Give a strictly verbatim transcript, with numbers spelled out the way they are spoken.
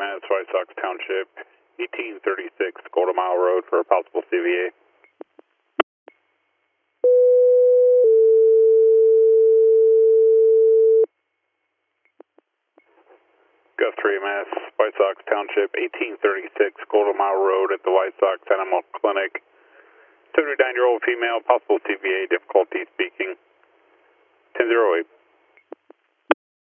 M S, White Sox Township, eighteen thirty-six Golden Mile Road for a possible C V A. Gus three M S, White Sox Township, eighteen thirty-six Golden Mile Road at the White Sox Animal Clinic. seventy-nine-year-old female, possible C V A, difficulty speaking. ten oh eight.